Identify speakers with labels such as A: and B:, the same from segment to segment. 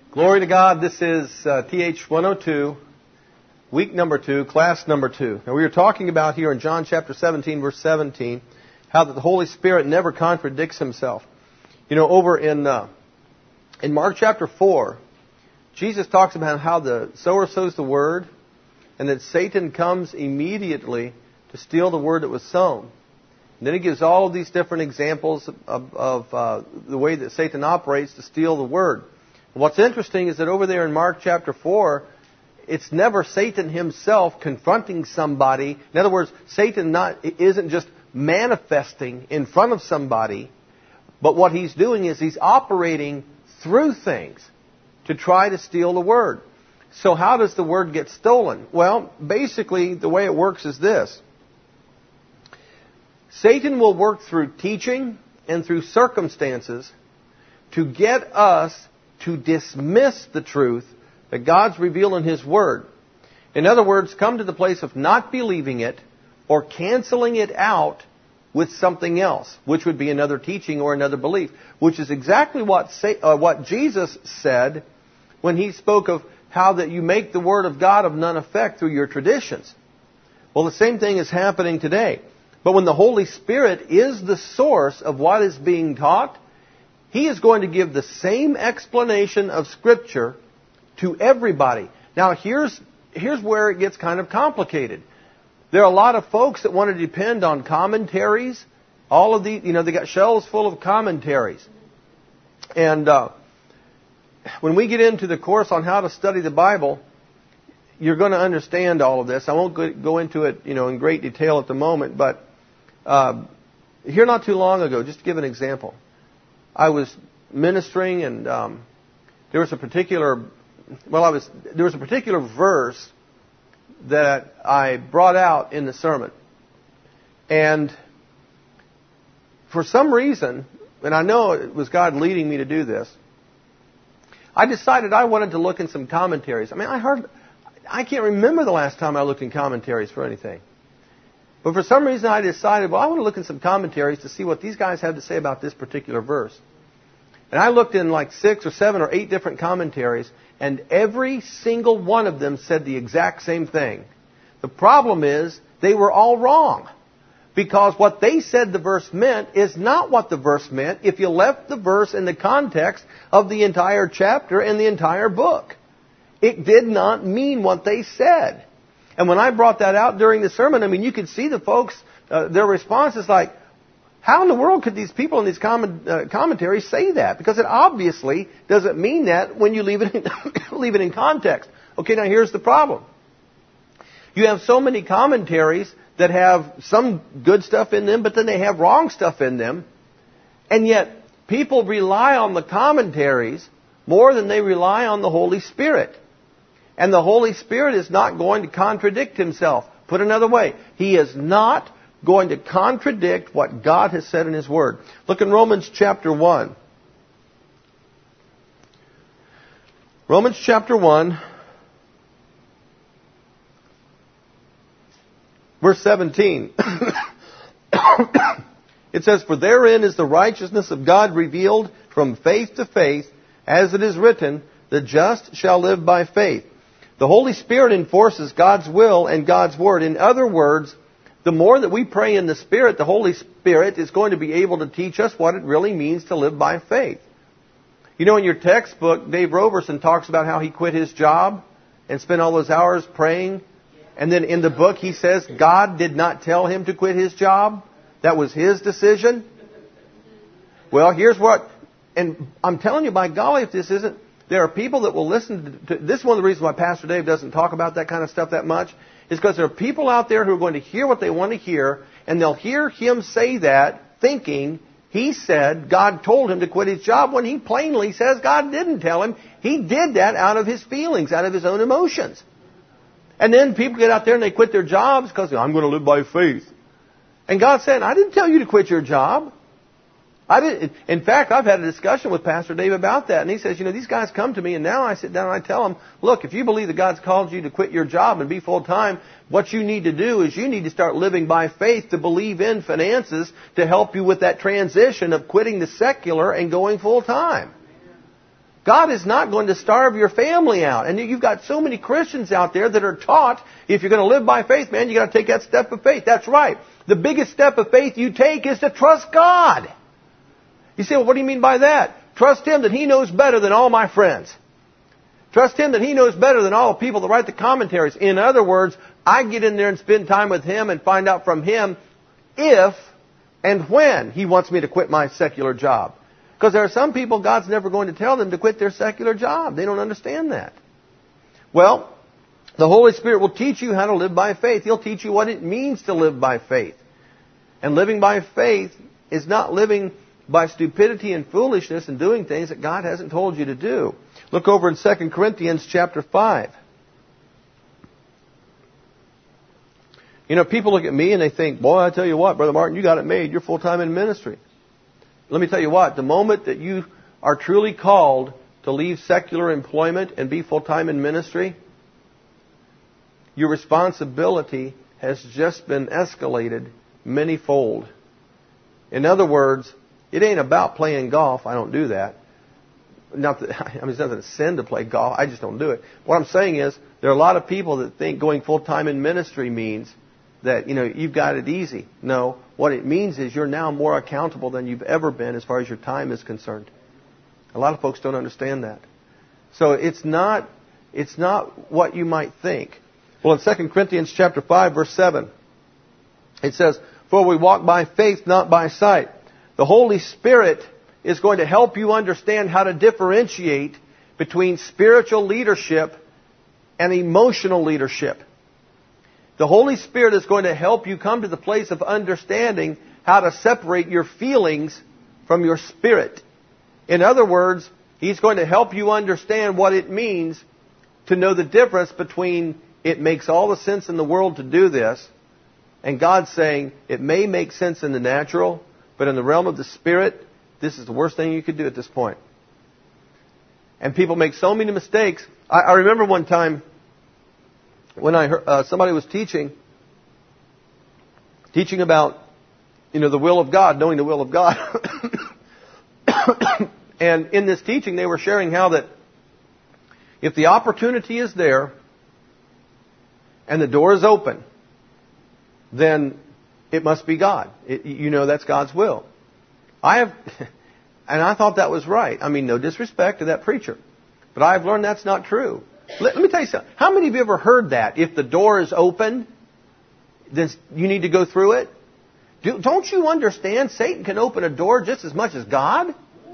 A: Glory to God. This is TH 102, week number 2, class number 2. Now we are talking about here in John chapter 17, verse 17, how that the Holy Spirit never contradicts Himself. You know, over in Mark chapter 4, Jesus talks about how the sower sows the word, and that Satan comes immediately to steal the word that was sown. And then He gives all of these different examples of the way that Satan operates to steal the word. What's interesting is that over there in Mark chapter 4, it's never Satan himself confronting somebody. In other words, Satan isn't just manifesting in front of somebody, but what he's doing is he's operating through things to try to steal the word. So how does the word get stolen? Well, basically the way it works is this. Satan will work through teaching and through circumstances to get us to dismiss the truth that God's revealed in His Word. In other words, come to the place of not believing it or canceling it out with something else, which would be another teaching or another belief, which is exactly what Jesus said when He spoke of how that you make the Word of God of none effect through your traditions. Well, the same thing is happening today. But when the Holy Spirit is the source of what is being taught, He is going to give the same explanation of Scripture to everybody. Now, here's where it gets kind of complicated. There are a lot of folks that want to depend on commentaries. All of these, they got shelves full of commentaries. And when we get into the course on how to study the Bible, you're going to understand all of this. I won't go into it, in great detail at the moment, but here not too long ago, just to give an example, I was ministering, and there was a particular verse that I brought out in the sermon. And for some reason, and I know it was God leading me to do this, I decided I wanted to look in some commentaries. I can't remember the last time I looked in commentaries for anything. But for some reason I decided, I want to look in some commentaries to see what these guys have to say about this particular verse. And I looked in like 6 or 7 or 8 different commentaries, and every single one of them said the exact same thing. The problem is, they were all wrong. Because what they said the verse meant is not what the verse meant if you left the verse in the context of the entire chapter and the entire book. It did not mean what they said. And when I brought that out during the sermon, you could see the folks, their response is like, how in the world could these people in these commentaries say that? Because it obviously doesn't mean that when you leave it in context. Okay, now here's the problem. You have so many commentaries that have some good stuff in them, but then they have wrong stuff in them. And yet, people rely on the commentaries more than they rely on the Holy Spirit. And the Holy Spirit is not going to contradict Himself. Put another way, He is not going to contradict what God has said in His Word. Look in Romans chapter 1. Romans chapter 1, verse 17. It says, "For therein is the righteousness of God revealed from faith to faith, as it is written, the just shall live by faith." The Holy Spirit enforces God's will and God's Word. In other words, the more that we pray in the Spirit, the Holy Spirit is going to be able to teach us what it really means to live by faith. In your textbook, Dave Roberson talks about how he quit his job and spent all those hours praying. And then in the book he says God did not tell him to quit his job. That was his decision. Well, here's what, and I'm telling you, by golly, if this isn't, there are people that will listen to this is one of the reasons why Pastor Dave doesn't talk about that kind of stuff that much, is because there are people out there who are going to hear what they want to hear, and they'll hear him say that thinking he said God told him to quit his job when he plainly says God didn't tell him. He did that out of his feelings, out of his own emotions. And then people get out there and they quit their jobs because I'm going to live by faith. And God said, I didn't tell you to quit your job. In fact, I've had a discussion with Pastor Dave about that. And he says, these guys come to me and now I sit down and I tell them, look, if you believe that God's called you to quit your job and be full-time, what you need to do is you need to start living by faith to believe in finances to help you with that transition of quitting the secular and going full-time. God is not going to starve your family out. And you've got so many Christians out there that are taught, if you're going to live by faith, man, you've got to take that step of faith. That's right. The biggest step of faith you take is to trust God. You say, well, what do you mean by that? Trust Him that He knows better than all my friends. Trust Him that He knows better than all the people that write the commentaries. In other words, I get in there and spend time with Him and find out from Him if and when He wants me to quit my secular job. Because there are some people God's never going to tell them to quit their secular job. They don't understand that. Well, the Holy Spirit will teach you how to live by faith. He'll teach you what it means to live by faith. And living by faith is not living by stupidity and foolishness and doing things that God hasn't told you to do. Look over in 2 Corinthians chapter 5. You know, people look at me and they think, boy, I tell you what, Brother Martin, you got it made. You're full-time in ministry. Let me tell you what, the moment that you are truly called to leave secular employment and be full-time in ministry, your responsibility has just been escalated many-fold. In other words, it ain't about playing golf. I don't do that. Not that, I mean, it's not a sin to play golf. I just don't do it. What I'm saying is, there are a lot of people that think going full-time in ministry means that, you know, you've got it easy. No. What it means is you're now more accountable than you've ever been as far as your time is concerned. A lot of folks don't understand that. So it's not what you might think. Well, in 2 Corinthians chapter 5, verse 7, it says, "For we walk by faith, not by sight." The Holy Spirit is going to help you understand how to differentiate between spiritual leadership and emotional leadership. The Holy Spirit is going to help you come to the place of understanding how to separate your feelings from your spirit. In other words, He's going to help you understand what it means to know the difference between it makes all the sense in the world to do this, and God's saying it may make sense in the natural, but in the realm of the Spirit, this is the worst thing you could do at this point. And people make so many mistakes. I remember one time when I heard somebody was teaching about, you know, the will of God, knowing the will of God. And in this teaching, they were sharing how that if the opportunity is there and the door is open, then it must be God. You know that's God's will. And I thought that was right. I mean, no disrespect to that preacher. But I've learned that's not true. Let me tell you something. How many of you ever heard that? If the door is open, then you need to go through it? Don't you understand Satan can open a door just as much as God?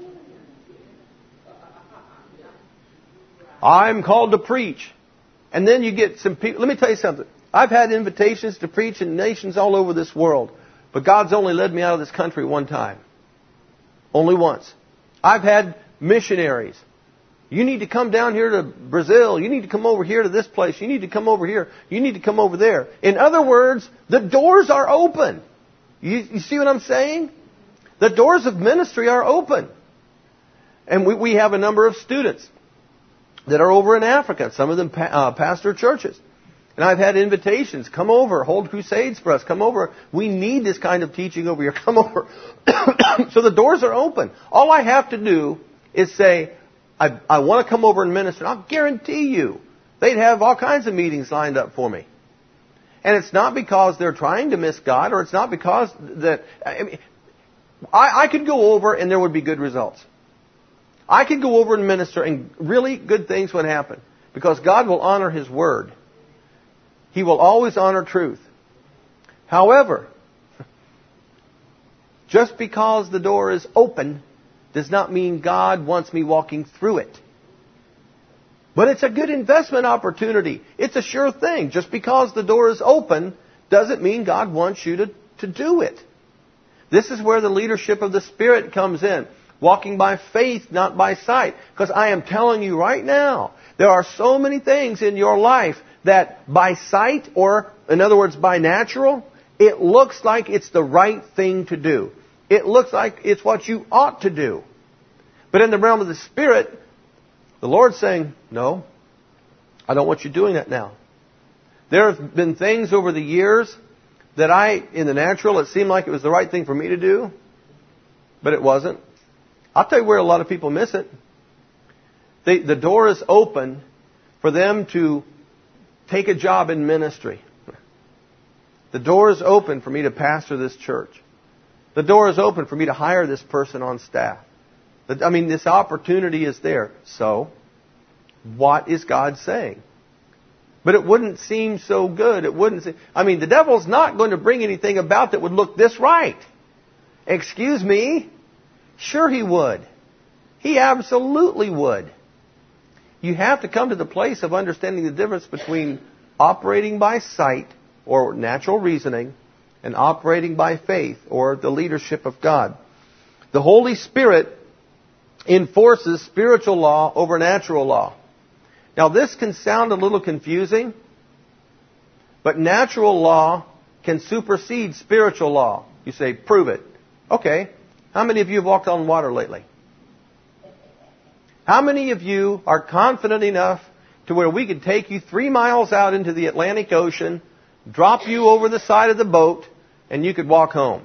A: I'm called to preach. And then you get some people. Let me tell you something. I've had invitations to preach in nations all over this world. But God's only led me out of this country one time. Only once. I've had missionaries. You need to come down here to Brazil. You need to come over here to this place. You need to come over here. You need to come over there. In other words, the doors are open. You see what I'm saying? The doors of ministry are open. And we have a number of students that are over in Africa. Some of them pastor churches. And I've had invitations. Come over. Hold crusades for us. Come over. We need this kind of teaching over here. Come over. So the doors are open. All I have to do is say, I want to come over and minister. And I'll guarantee you, they'd have all kinds of meetings lined up for me. And it's not because they're trying to miss God, or it's not because that... I could go over and there would be good results. I could go over and minister and really good things would happen. Because God will honor His word. He will always honor truth. However, just because the door is open does not mean God wants me walking through it. But it's a good investment opportunity. It's a sure thing. Just because the door is open doesn't mean God wants you to do it. This is where the leadership of the Spirit comes in. Walking by faith, not by sight. Because I am telling you right now, there are so many things in your life that by sight, or in other words, by natural, it looks like it's the right thing to do. It looks like it's what you ought to do. But in the realm of the Spirit, the Lord's saying, no, I don't want you doing that now. There have been things over the years that in the natural, it seemed like it was the right thing for me to do, but it wasn't. I'll tell you where a lot of people miss it. The door is open for them to take a job in ministry. The door is open for me to pastor this church. The door is open for me to hire this person on staff. This opportunity is there. So, what is God saying? But it wouldn't seem so good. The devil's not going to bring anything about that would look this right. Excuse me? Sure he would. He absolutely would. You have to come to the place of understanding the difference between operating by sight or natural reasoning and operating by faith or the leadership of God. The Holy Spirit enforces spiritual law over natural law. Now this can sound a little confusing, but natural law can supersede spiritual law. You say, prove it. Okay. How many of you have walked on water lately? How many of you are confident enough to where we could take you 3 miles out into the Atlantic Ocean, drop you over the side of the boat, and you could walk home?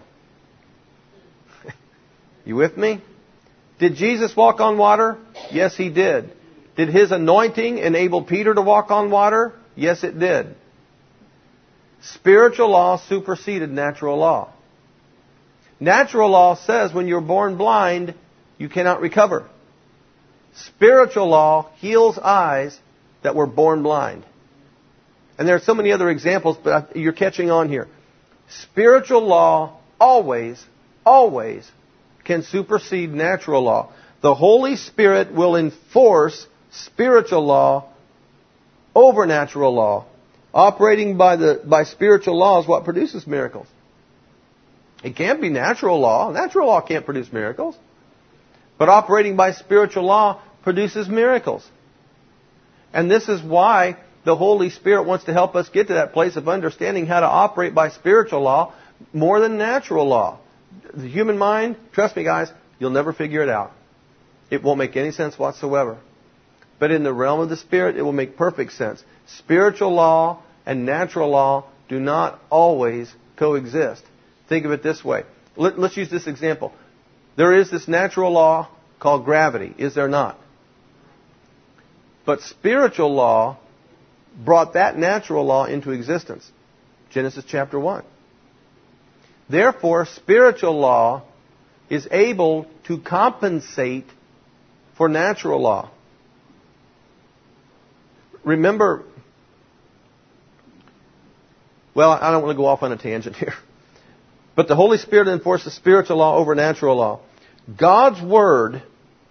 A: You with me? Did Jesus walk on water? Yes, He did. Did His anointing enable Peter to walk on water? Yes, it did. Spiritual law superseded natural law. Natural law says when you're born blind, you cannot recover. Spiritual law heals eyes that were born blind. And there are so many other examples, but you're catching on here. Spiritual law always can supersede natural law. The Holy Spirit will enforce spiritual law over natural law. Operating by spiritual law is what produces miracles. It can't be natural law. Natural law can't produce miracles. But operating by spiritual law produces miracles. And this is why the Holy Spirit wants to help us get to that place of understanding how to operate by spiritual law more than natural law. The human mind, trust me guys, you'll never figure it out. It won't make any sense whatsoever. But in the realm of the Spirit, it will make perfect sense. Spiritual law and natural law do not always coexist. Think of it this way. Let's use this example. There is this natural law called gravity, is there not? But spiritual law brought that natural law into existence. Genesis chapter 1. Therefore, spiritual law is able to compensate for natural law. Remember, well, I don't want to go off on a tangent here. But the Holy Spirit enforces spiritual law over natural law. God's Word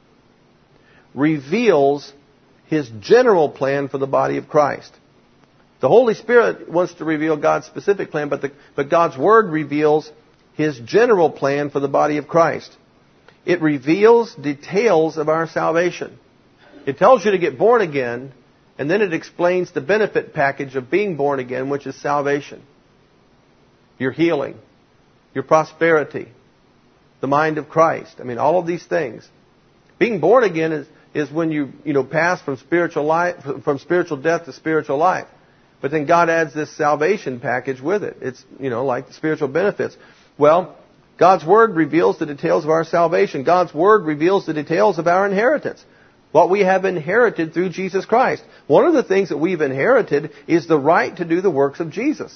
A: reveals His general plan for the body of Christ. The Holy Spirit wants to reveal God's specific plan, but God's Word reveals His general plan for the body of Christ. It reveals details of our salvation. It tells you to get born again, and then it explains the benefit package of being born again, which is salvation. Your healing, your prosperity, the mind of Christ. All of these things. Being born again is when you pass from spiritual death to spiritual life. But then God adds this salvation package with it. It's, like the spiritual benefits. Well, God's Word reveals the details of our salvation. God's Word reveals the details of our inheritance. What we have inherited through Jesus Christ. One of the things that we've inherited is the right to do the works of Jesus.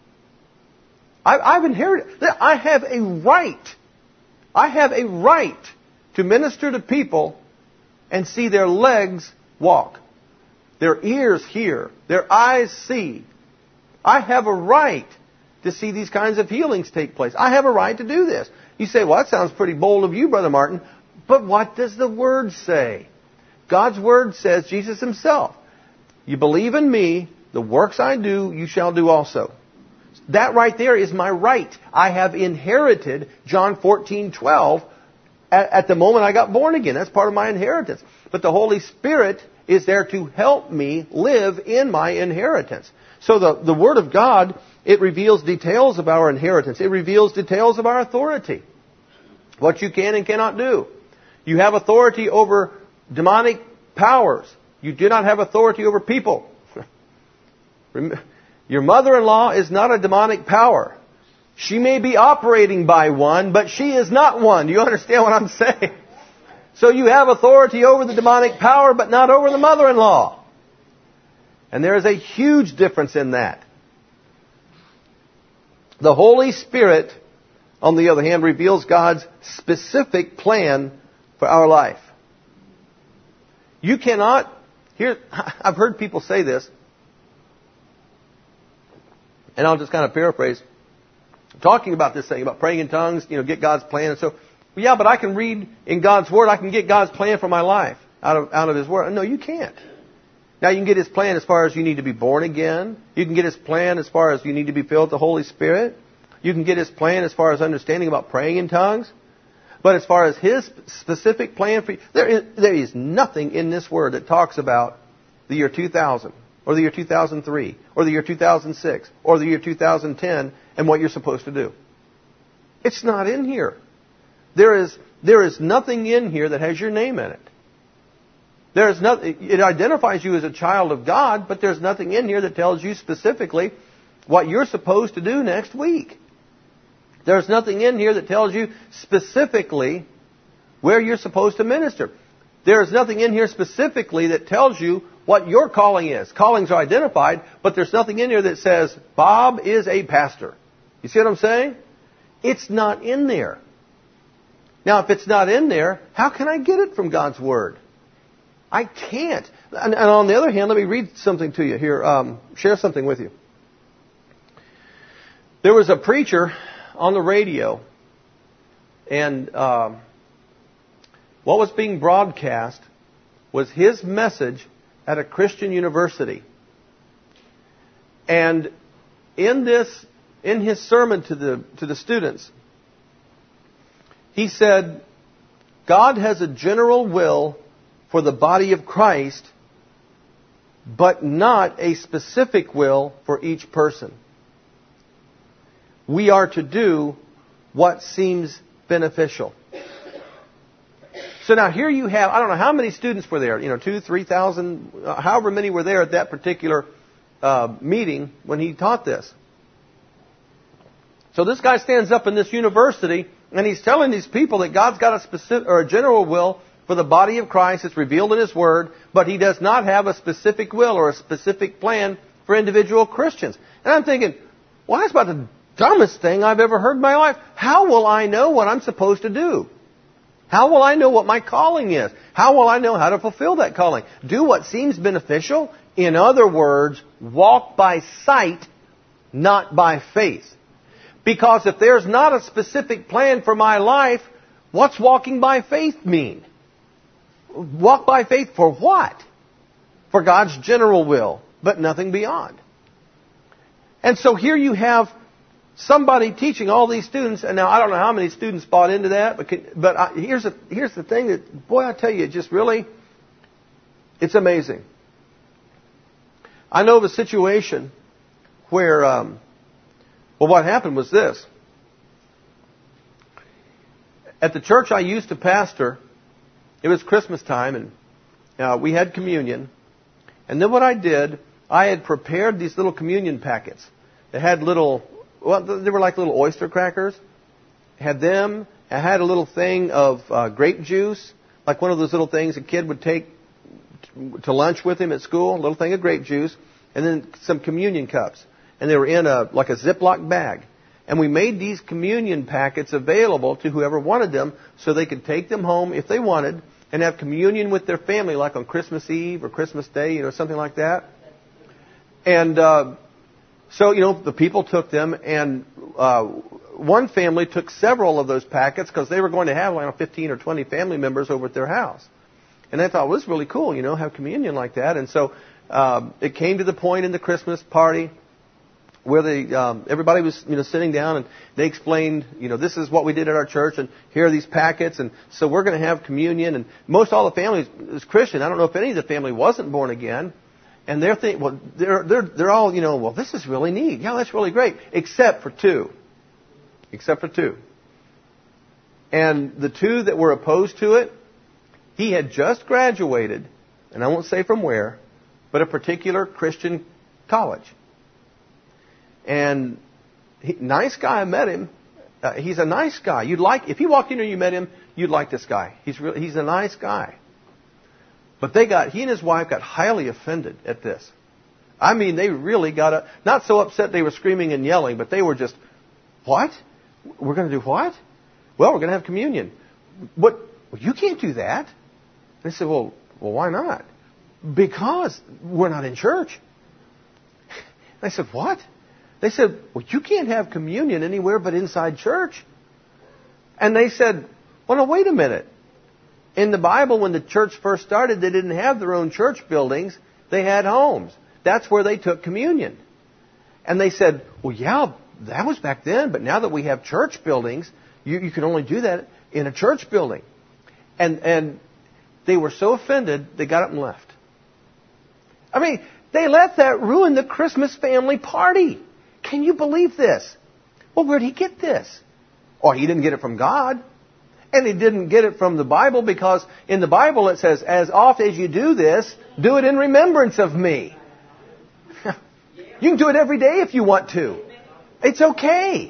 A: I've inherited. I have a right. I have a right to minister to people and see their legs walk, their ears hear, their eyes see. I have a right to see these kinds of healings take place. I have a right to do this. You say, well, that sounds pretty bold of you, Brother Martin. But what does the Word say? God's Word says, Jesus Himself, you believe in me, the works I do, you shall do also. That right there is my right. I have inherited John 14:12 at the moment I got born again. That's part of my inheritance. But the Holy Spirit is there to help me live in my inheritance. So the Word of God, it reveals details of our inheritance. It reveals details of our authority. What you can and cannot do. You have authority over demonic powers. You do not have authority over people. Your mother-in-law is not a demonic power. She may be operating by one, but she is not one. Do you understand what I'm saying? So you have authority over the demonic power, but not over the mother-in-law. And there is a huge difference in that. The Holy Spirit, on the other hand, reveals God's specific plan for our life. You cannot, I've heard people say this, and I'll just kind of paraphrase, talking about this thing, about praying in tongues, get God's plan. And so, yeah, but I can read in God's Word, I can get God's plan for my life out of His Word. No, you can't. Now, you can get His plan as far as you need to be born again. You can get His plan as far as you need to be filled with the Holy Spirit. You can get His plan as far as understanding about praying in tongues. But as far as His specific plan for you, there is nothing in this Word that talks about the year 2000, or the year 2003, or the year 2006, or the year 2010, and what you're supposed to do. It's not in here. There is nothing in here that has your name in it. It identifies you as a child of God, but there's nothing in here that tells you specifically what you're supposed to do next week. There's nothing in here that tells you specifically where you're supposed to minister. There's nothing in here specifically that tells you what your calling is. Callings are identified, but there's nothing in here that says, Bob is a pastor. You see what I'm saying? It's not in there. Now, if it's not in there, how can I get it from God's Word? I can't. And on the other hand, let me read something to you here. Share something with you. There was a preacher on the radio, and what was being broadcast was his message at a Christian university. And in his sermon to the students, he said, God has a general will for the body of Christ, but not a specific will for each person. We are to do what seems beneficial. So now here you have, I don't know how many students were there, 2,000, 3,000, however many were there at that particular meeting when he taught this. So this guy stands up in this university and he's telling these people that God's got a specific or a general will for the body of Christ. It's revealed in His Word, but He does not have a specific will or a specific plan for individual Christians. And I'm thinking, well, that's about the dumbest thing I've ever heard in my life. How will I know what I'm supposed to do? How will I know what my calling is? How will I know how to fulfill that calling? Do what seems beneficial? In other words, walk by sight, not by faith. Because if there's not a specific plan for my life, what's walking by faith mean? Walk by faith for what? For God's general will, but nothing beyond. And so here you have somebody teaching all these students, and now I don't know how many students bought into that, but here's the thing that, boy, I tell you, it just really, it's amazing. I know of a situation where, what happened was this. At the church I used to pastor, it was Christmas time, and we had communion. And then what I did, I had prepared these little communion packets. They had they were like little oyster crackers. Had them. I had a little thing of grape juice, like one of those little things a kid would take to lunch with him at school, a little thing of grape juice, and then some communion cups. And they were in a Ziploc bag. And we made these communion packets available to whoever wanted them so they could take them home if they wanted and have communion with their family, like on Christmas Eve or Christmas Day, something like that. And so, the people took them, and one family took several of those packets because they were going to have 15 or 20 family members over at their house. And I thought, well, this is really cool, have communion like that. And so it came to the point in the Christmas party where everybody was, sitting down, and they explained, this is what we did at our church, and here are these packets, and so we're going to have communion. And most all the family is Christian. I don't know if any of the family wasn't born again, and they're thinking, they're all, well, this is really neat. Yeah, that's really great, except for two. And the two that were opposed to it, he had just graduated, and I won't say from where, but a particular Christian college. And nice guy, I met him. He's a nice guy. If he walked in and you met him, you'd like this guy. He's a nice guy. But he and his wife got highly offended at this. I mean, they really got not so upset they were screaming and yelling, but they were just, what? We're going to do what? Well, we're going to have communion. What? Well, you can't do that. They said, well, why not? Because we're not in church. I said, what? They said, well, you can't have communion anywhere but inside church. And they said, well, no, wait a minute. In the Bible, when the church first started, they didn't have their own church buildings. They had homes. That's where they took communion. And they said, well, yeah, that was back then, but now that we have church buildings, you can only do that in a church building. And they were so offended, they got up and left. I mean, they let that ruin the Christmas family party. Can you believe this? Well, where did he get this? Oh, he didn't get it from God. And he didn't get it from the Bible, because in the Bible it says, as often as you do this, do it in remembrance of me. You can do it every day if you want to. It's okay.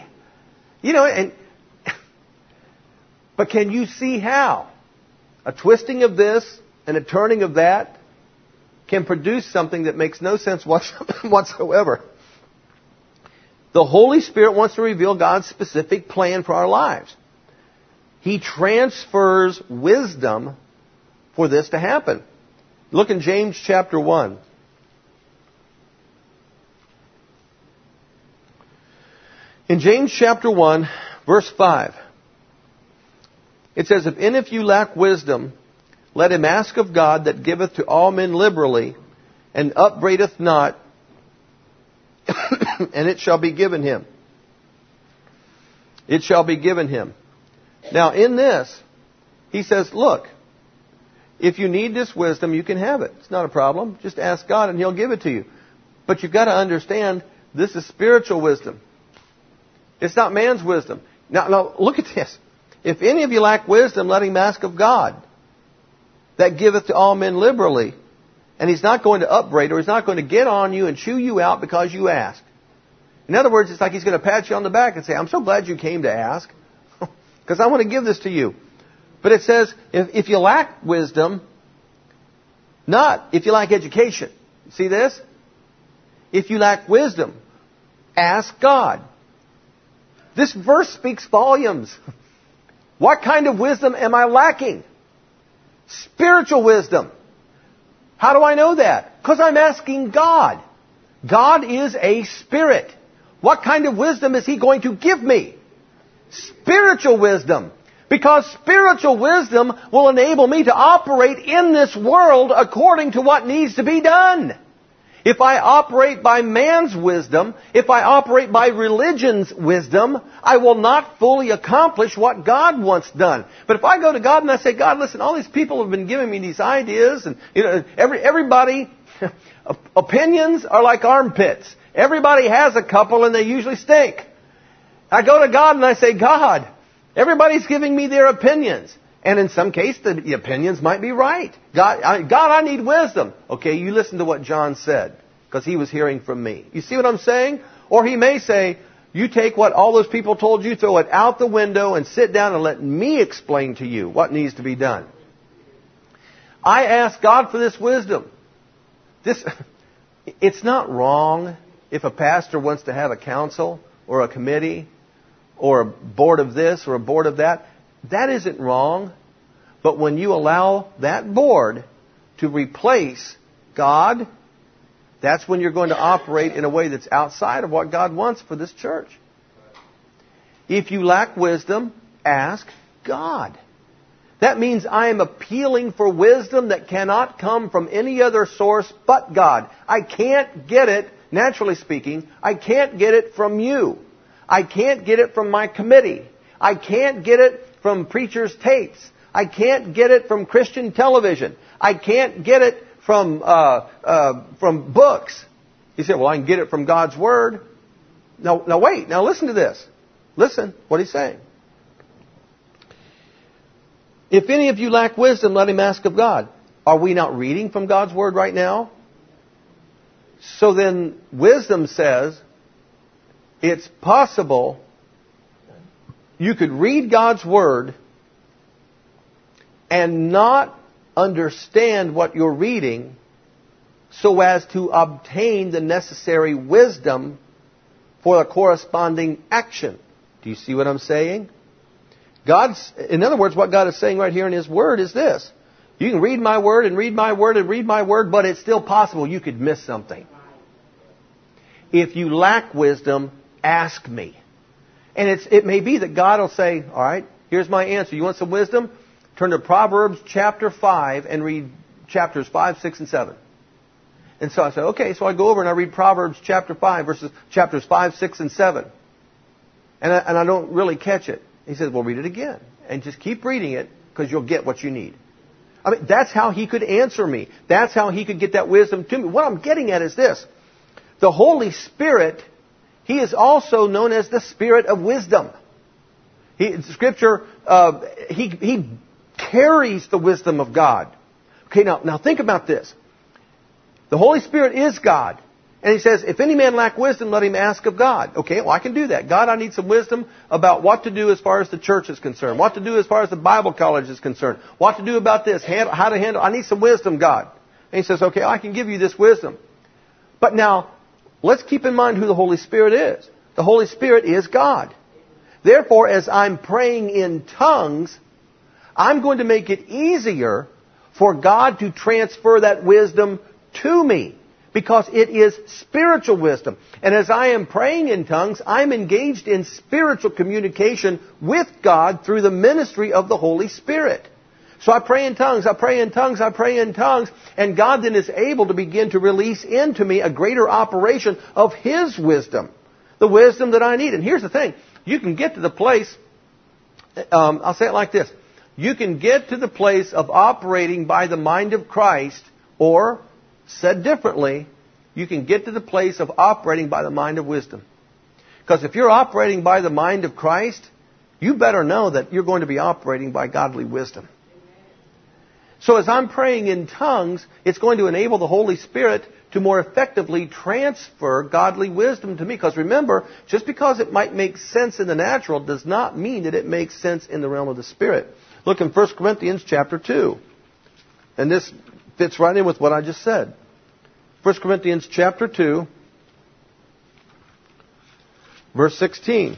A: But can you see how a twisting of this and a turning of that can produce something that makes no sense whatsoever? The Holy Spirit wants to reveal God's specific plan for our lives. He transfers wisdom for this to happen. Look in James chapter 1. In James chapter 1, verse 5, it says, if any of you lack wisdom, let him ask of God that giveth to all men liberally, and upbraideth not, and it shall be given him. It shall be given him. Now in this, he says, look, if you need this wisdom, you can have it. It's not a problem. Just ask God and He'll give it to you. But you've got to understand, this is spiritual wisdom. It's not man's wisdom. Now look at this. If any of you lack wisdom, let him ask of God, that giveth to all men liberally. And He's not going to upbraid, or He's not going to get on you and chew you out because you asked. In other words, it's like He's going to pat you on the back and say, I'm so glad you came to ask, because I want to give this to you. But it says, if you lack wisdom, not if you lack education. See this? If you lack wisdom, ask God. This verse speaks volumes. What kind of wisdom am I lacking? Spiritual wisdom. How do I know that? Because I'm asking God. God is a spirit. What kind of wisdom is He going to give me? Spiritual wisdom. Because spiritual wisdom will enable me to operate in this world according to what needs to be done. If I operate by man's wisdom, if I operate by religion's wisdom, I will not fully accomplish what God wants done. But if I go to God and I say, God, listen, all these people have been giving me these ideas, and everybody, opinions are like armpits. Everybody has a couple and they usually stink. I go to God and I say, God, everybody's giving me their opinions. And in some case, the opinions might be right. God, I need wisdom. Okay, you listen to what John said, because he was hearing from me. You see what I'm saying? Or he may say, you take what all those people told you, throw it out the window, and sit down and let me explain to you what needs to be done. I ask God for this wisdom. It's not wrong if a pastor wants to have a council or a committee or a board of this or a board of that. That isn't wrong. But when you allow that board to replace God, that's when you're going to operate in a way that's outside of what God wants for this church. If you lack wisdom, ask God. That means I am appealing for wisdom that cannot come from any other source but God. I can't get it, naturally speaking, I can't get it from you. I can't get it from my committee. I can't get it from preachers' tapes. I can't get it from Christian television. I can't get it from books. He said, well, I can get it from God's Word. Now wait. Now listen to this. Listen what he's saying. If any of you lack wisdom, let him ask of God. Are we not reading from God's Word right now? So then wisdom says it's possible you could read God's Word and not understand what you're reading so as to obtain the necessary wisdom for a corresponding action. Do you see what I'm saying? In other words, what God is saying right here in His Word is this. You can read my Word and read my Word and read my Word, but it's still possible you could miss something. If you lack wisdom, ask me. And it may be that God will say, all right, here's my answer. You want some wisdom? Turn to Proverbs chapter 5 and read chapters 5, 6, and 7. And so I said, okay, so I go over and I read Proverbs chapter 5, chapters 5, 6, and 7. And I don't really catch it. He says, well, read it again. And just keep reading it because you'll get what you need. I mean, that's how He could answer me. That's how He could get that wisdom to me. What I'm getting at is this. The Holy Spirit, He is also known as the Spirit of wisdom. Scripture, He carries the wisdom of God. Okay, now think about this. The Holy Spirit is God. And He says, if any man lack wisdom, let him ask of God. Okay, well, I can do that. God, I need some wisdom about what to do as far as the church is concerned. What to do as far as the Bible college is concerned. What to do about this. How to handle. I need some wisdom, God. And He says, okay, I can give you this wisdom. But now, let's keep in mind who the Holy Spirit is. The Holy Spirit is God. Therefore, as I'm praying in tongues, I'm going to make it easier for God to transfer that wisdom to me. Because it is spiritual wisdom. And as I am praying in tongues, I'm engaged in spiritual communication with God through the ministry of the Holy Spirit. So I pray in tongues, I pray in tongues, I pray in tongues, and God then is able to begin to release into me a greater operation of His wisdom. The wisdom that I need. And here's the thing. You can get to the place, I'll say it like this. You can get to the place of operating by the mind of Christ, or, said differently, you can get to the place of operating by the mind of wisdom. Because if you're operating by the mind of Christ, you better know that you're going to be operating by godly wisdom. So as I'm praying in tongues, it's going to enable the Holy Spirit to more effectively transfer godly wisdom to me. Because remember, just because it might make sense in the natural does not mean that it makes sense in the realm of the Spirit. Look in 1 Corinthians chapter 2. And this fits right in with what I just said. 1 Corinthians chapter 2, verse 16.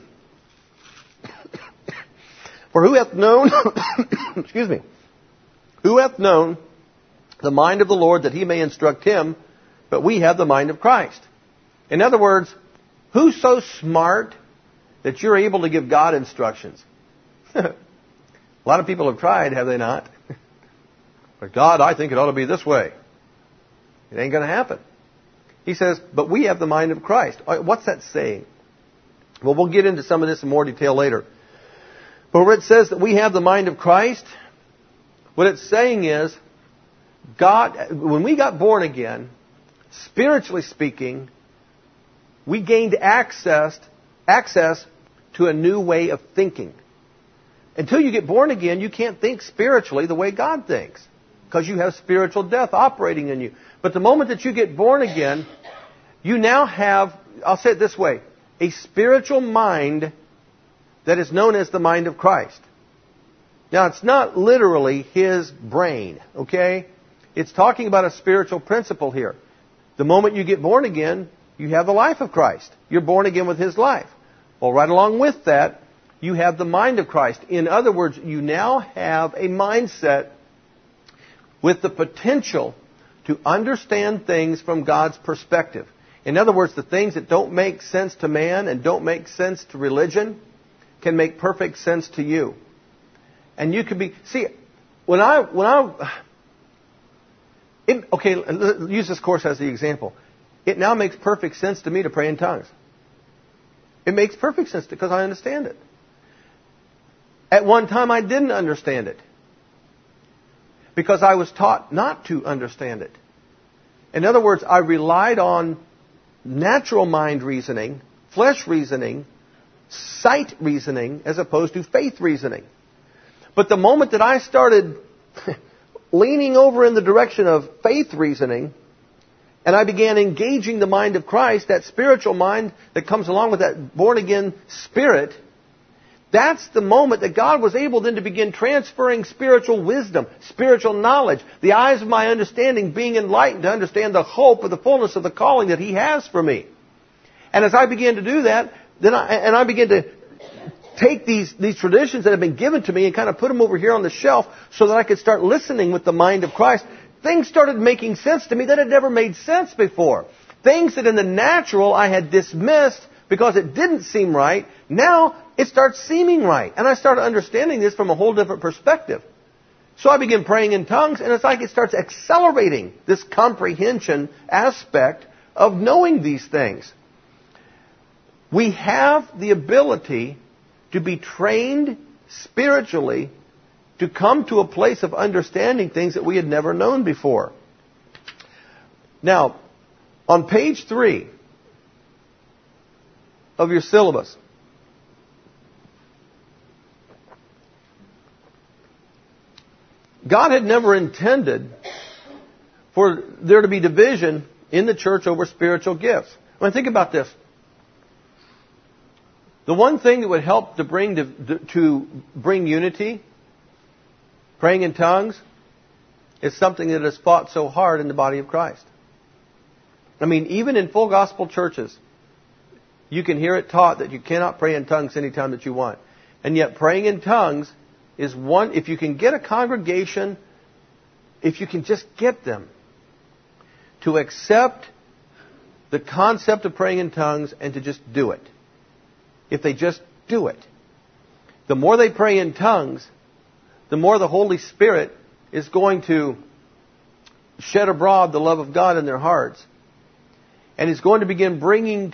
A: For who hath known, excuse me, who hath known the mind of the Lord that He may instruct him, but we have the mind of Christ. In other words, who's so smart that you're able to give God instructions? A lot of people have tried, have they not? But God, I think it ought to be this way. It ain't going to happen. He says, but we have the mind of Christ. What's that saying? Well, we'll get into some of this in more detail later. But where it says that we have the mind of Christ, what it's saying is, God, when we got born again, spiritually speaking, we gained access to a new way of thinking. Until you get born again, you can't think spiritually the way God thinks. Because you have spiritual death operating in you. But the moment that you get born again, you now have, I'll say it this way, a spiritual mind that is known as the mind of Christ. Now, it's not literally His brain, okay? It's talking about a spiritual principle here. The moment you get born again, you have the life of Christ. You're born again with His life. Well, right along with that, you have the mind of Christ. In other words, you now have a mindset with the potential to understand things from God's perspective. In other words, the things that don't make sense to man and don't make sense to religion can make perfect sense to you. And you can be... See, okay, use this course as the example. It now makes perfect sense to me to pray in tongues. It makes perfect sense because I understand it. At one time, I didn't understand it. Because I was taught not to understand it. In other words, I relied on natural mind reasoning, flesh reasoning, sight reasoning, as opposed to faith reasoning. But the moment that I started leaning over in the direction of faith reasoning, and I began engaging the mind of Christ, that spiritual mind that comes along with that born-again spirit, That's the moment that God was able then to begin transferring spiritual wisdom, spiritual knowledge, the eyes of my understanding being enlightened to understand the hope of the fullness of the calling that He has for me. And as I began to do that, then I began to take these traditions that have been given to me and kind of put them over here on the shelf so that I could start listening with the mind of Christ. Things started making sense to me that had never made sense before. Things that in the natural I had dismissed because it didn't seem right, now it starts seeming right. And I started understanding this from a whole different perspective. So I began praying in tongues, and it's like it starts accelerating this comprehension aspect of knowing these things. We have the ability to be trained spiritually to come to a place of understanding things that we had never known before. Now, on page 3 of your syllabus, God had never intended for there to be division in the church over spiritual gifts. I mean, think about this. The one thing that would help to bring unity, praying in tongues, is something that is fought so hard in the body of Christ. I mean, even in full gospel churches, you can hear it taught that you cannot pray in tongues anytime that you want. And yet praying in tongues is one, if you can get a congregation, if you can just get them to accept the concept of praying in tongues and to just do it. If they just do it. The more they pray in tongues, the more the Holy Spirit is going to shed abroad the love of God in their hearts. And He's going to begin bringing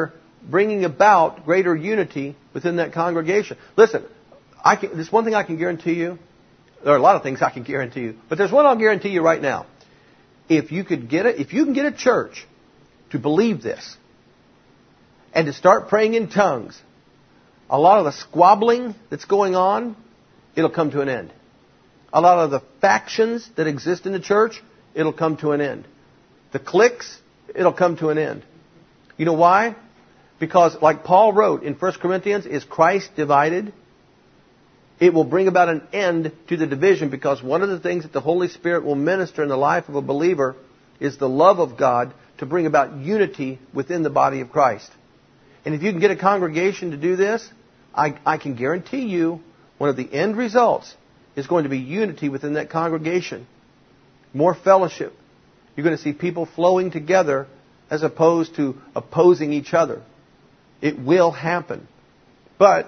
A: about greater unity within that congregation. Listen, there's one thing I can guarantee you. There are a lot of things I can guarantee you. But there's one I'll guarantee you right now. If you can get a church to believe this, and to start praying in tongues, a lot of the squabbling that's going on, it'll come to an end. A lot of the factions that exist in the church, it'll come to an end. The cliques, it'll come to an end. You know why? Because like Paul wrote in 1 Corinthians, is Christ divided? It will bring about an end to the division, because one of the things that the Holy Spirit will minister in the life of a believer is the love of God to bring about unity within the body of Christ. And if you can get a congregation to do this, I can guarantee you one of the end results is going to be unity within that congregation. More fellowship. You're going to see people flowing together as opposed to opposing each other. It will happen. But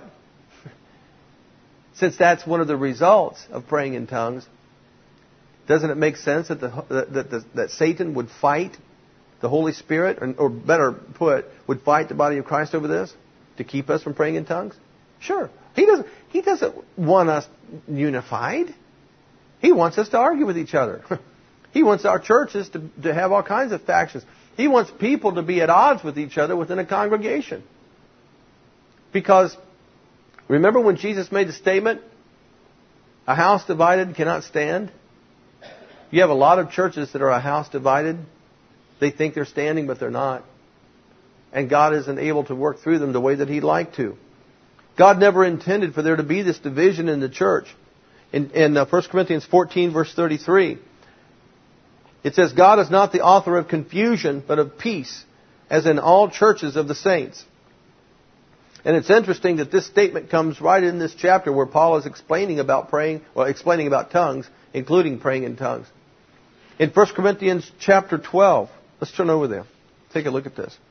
A: since that's one of the results of praying in tongues, doesn't it make sense that that Satan would fight the Holy Spirit, or better put, would fight the body of Christ over this to keep us from praying in tongues? Sure. He doesn't want us unified. He wants us to argue with each other. He wants our churches to have all kinds of factions. He wants people to be at odds with each other within a congregation. Because remember when Jesus made the statement, a house divided cannot stand? You have a lot of churches that are a house divided. They think they're standing, but they're not. And God isn't able to work through them the way that He'd like to. God never intended for there to be this division in the church. In 1 Corinthians 14, verse 33, it says, God is not the author of confusion, but of peace, as in all churches of the saints. And it's interesting that this statement comes right in this chapter where Paul is explaining about tongues, including praying in tongues. In 1 Corinthians chapter 12, let's turn over there. Take a look at this.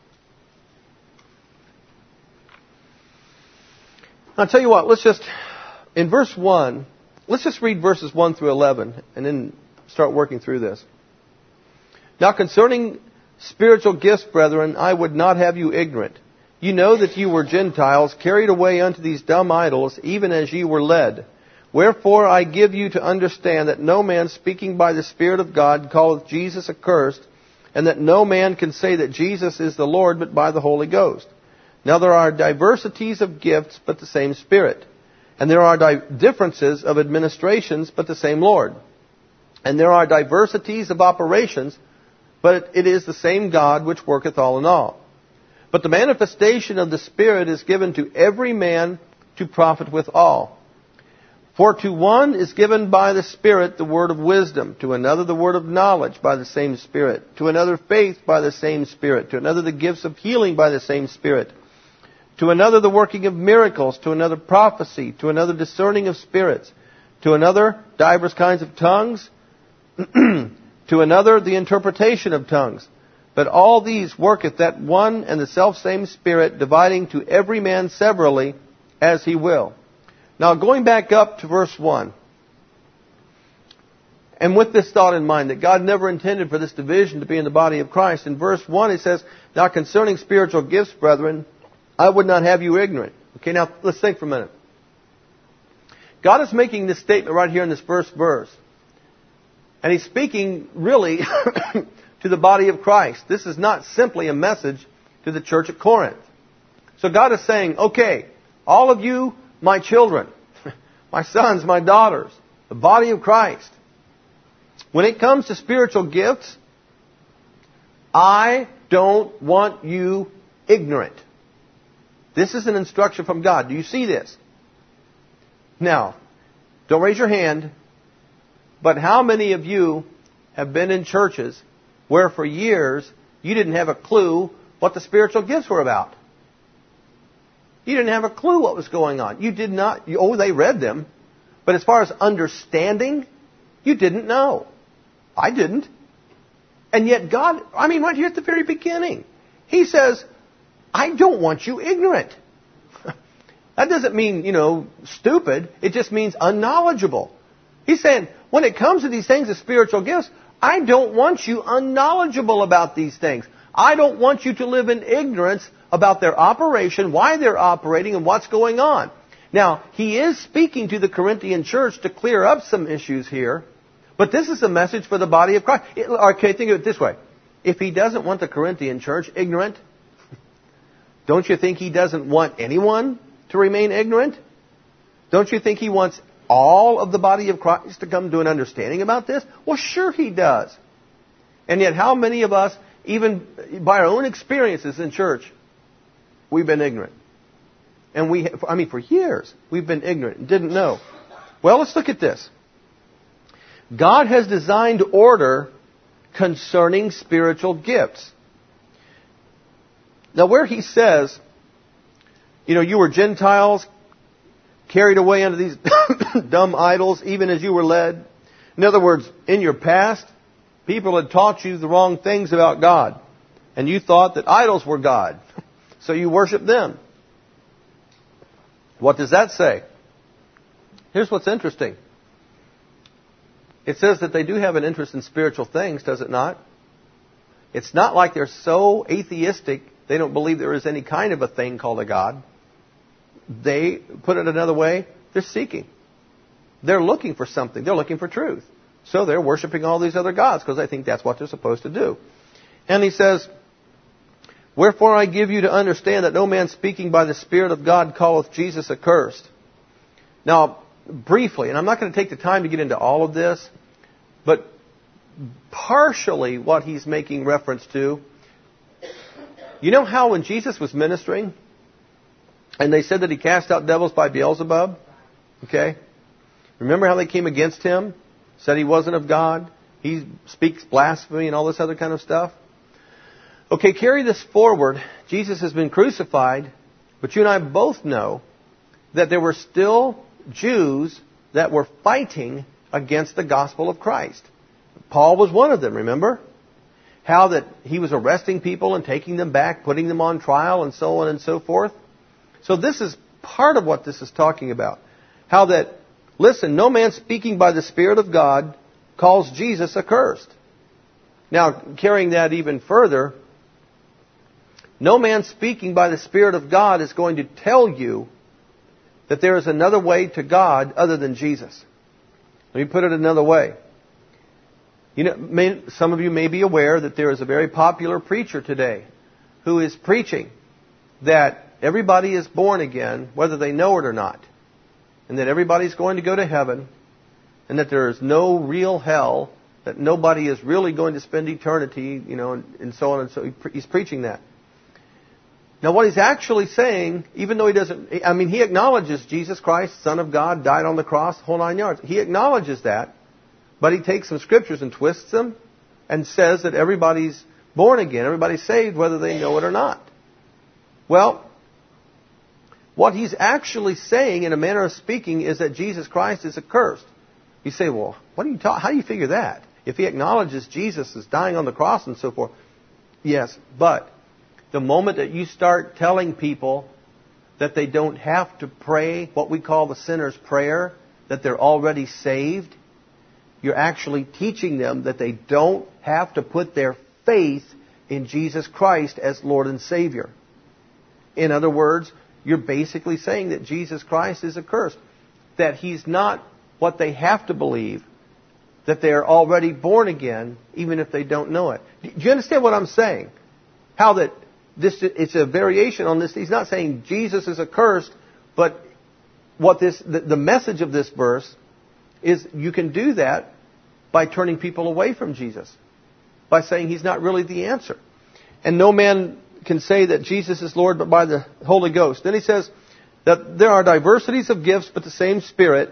A: I'll tell you what, in verse 1, let's just read verses 1 through 11 and then start working through this. Now concerning spiritual gifts, brethren, I would not have you ignorant. You know that you were Gentiles, carried away unto these dumb idols, even as ye were led. Wherefore I give you to understand that no man speaking by the Spirit of God calleth Jesus accursed, and that no man can say that Jesus is the Lord but by the Holy Ghost. Now there are diversities of gifts, but the same Spirit. And there are differences of administrations, but the same Lord. And there are diversities of operations, but it is the same God which worketh all in all. But the manifestation of the Spirit is given to every man to profit withal. For to one is given by the Spirit the word of wisdom, to another the word of knowledge by the same Spirit, to another faith by the same Spirit, to another the gifts of healing by the same Spirit, to another the working of miracles, to another prophecy, to another discerning of spirits, to another divers kinds of tongues, to another the interpretation of tongues. But all these worketh that one and the selfsame Spirit, dividing to every man severally as he will. Now, going back up to verse 1, and with this thought in mind, that God never intended for this division to be in the body of Christ, in verse 1 he says, Now concerning spiritual gifts, brethren, I would not have you ignorant. Okay, now let's think for a minute. God is making this statement right here in this first verse. And He's speaking really to the body of Christ. This is not simply a message to the church at Corinth. So God is saying, okay, all of you, my children, my sons, my daughters, the body of Christ, when it comes to spiritual gifts, I don't want you ignorant. This is an instruction from God. Do you see this? Now, don't raise your hand, but how many of you have been in churches where for years you didn't have a clue what the spiritual gifts were about? You didn't have a clue what was going on. You did not, they read them, but as far as understanding, you didn't know. I didn't. And yet God, right here at the very beginning, He says, I don't want you ignorant. That doesn't mean, stupid. It just means unknowledgeable. He's saying, when it comes to these things of spiritual gifts, I don't want you unknowledgeable about these things. I don't want you to live in ignorance about their operation, why they're operating, and what's going on. Now, he is speaking to the Corinthian church to clear up some issues here, but this is a message for the body of Christ. Okay, think of it this way. If he doesn't want the Corinthian church ignorant, don't you think he doesn't want anyone to remain ignorant? Don't you think he wants all of the body of Christ to come to an understanding about this? Well, sure he does. And yet how many of us, even by our own experiences in church, we've been ignorant. And for years, we've been ignorant and didn't know. Well, let's look at this. God has designed order concerning spiritual gifts. Now, where He says, you were Gentiles, carried away unto these dumb idols, even as you were led. In other words, in your past, people had taught you the wrong things about God. And you thought that idols were God. So you worshiped them. What does that say? Here's what's interesting. It says that they do have an interest in spiritual things, does it not? It's not like they're so atheistic, they don't believe there is any kind of a thing called a God. They, put it another way, they're seeking. They're looking for something. They're looking for truth. So they're worshiping all these other gods because they think that's what they're supposed to do. And he says, Wherefore I give you to understand that no man speaking by the Spirit of God calleth Jesus accursed. Now, briefly, and I'm not going to take the time to get into all of this, but partially what he's making reference to, you know how when Jesus was ministering, and they said that he cast out devils by Beelzebub? Okay? Remember how they came against him? Said he wasn't of God? He speaks blasphemy and all this other kind of stuff? Okay, carry this forward. Jesus has been crucified, but you and I both know that there were still Jews that were fighting against the gospel of Christ. Paul was one of them, remember? How that he was arresting people and taking them back, putting them on trial and so on and so forth. So this is part of what this is talking about. How that, listen, no man speaking by the Spirit of God calls Jesus accursed. Now, carrying that even further, no man speaking by the Spirit of God is going to tell you that there is another way to God other than Jesus. Let me put it another way. You know, some of you may be aware that there is a very popular preacher today who is preaching that everybody is born again, whether they know it or not, and that everybody's going to go to heaven, and that there is no real hell, that nobody is really going to spend eternity, and so on and so. He's preaching that. Now what he's actually saying, even though he doesn't, he acknowledges Jesus Christ, Son of God, died on the cross, the whole 9 yards. He acknowledges that, but he takes some scriptures and twists them and says that everybody's born again, everybody's saved whether they know it or not. Well, what he's actually saying in a manner of speaking is that Jesus Christ is accursed. You say, well, what are you how do you figure that? If he acknowledges Jesus is dying on the cross and so forth. Yes, but the moment that you start telling people that they don't have to pray what we call the sinner's prayer, that they're already saved, you're actually teaching them that they don't have to put their faith in Jesus Christ as Lord and Savior. In other words, you're basically saying that Jesus Christ is accursed, that He's not what they have to believe, that they are already born again, even if they don't know it. Do you understand what I'm saying? How that it's a variation on this. He's not saying Jesus is accursed, but what the message of this verse is you can do that by turning people away from Jesus, by saying He's not really the answer. And no man can say that Jesus is Lord but by the Holy Ghost. Then he says that there are diversities of gifts but the same Spirit,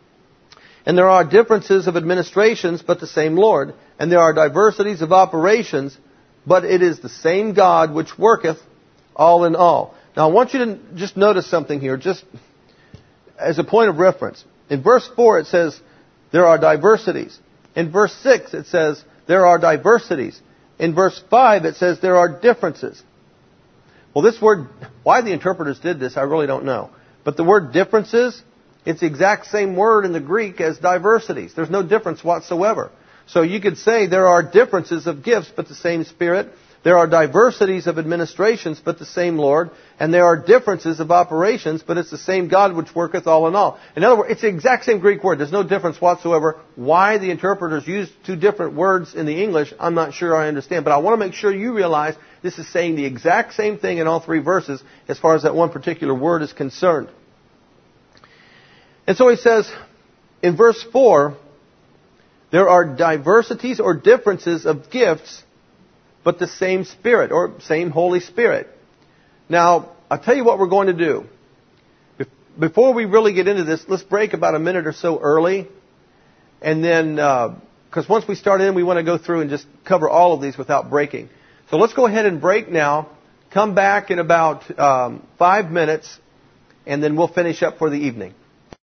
A: and there are differences of administrations but the same Lord, and there are diversities of operations, but it is the same God which worketh all in all. Now I want you to just notice something here, just as a point of reference. In verse 4 it says there are diversities. In verse 6 it says there are diversities. In verse 5 it says there are differences. Well, this word, why the interpreters did this, I really don't know. But the word differences, it's the exact same word in the Greek as diversities. There's no difference whatsoever. So you could say there are differences of gifts, but the same Spirit. There are diversities of administrations, but the same Lord. And there are differences of operations, but it's the same God which worketh all in all. In other words, it's the exact same Greek word. There's no difference whatsoever. Why the interpreters used two different words in the English, I'm not sure I understand. But I want to make sure you realize this is saying the exact same thing in all three verses as far as that one particular word is concerned. And so he says in verse 4, there are diversities or differences of gifts, but the same Spirit, or same Holy Spirit. Now, I'll tell you what we're going to do. Before we really get into this, let's break about a minute or so early. And then, because once we start in, we want to go through and just cover all of these without breaking. So let's go ahead and break now. Come back in about 5 minutes, and then we'll finish up for the evening.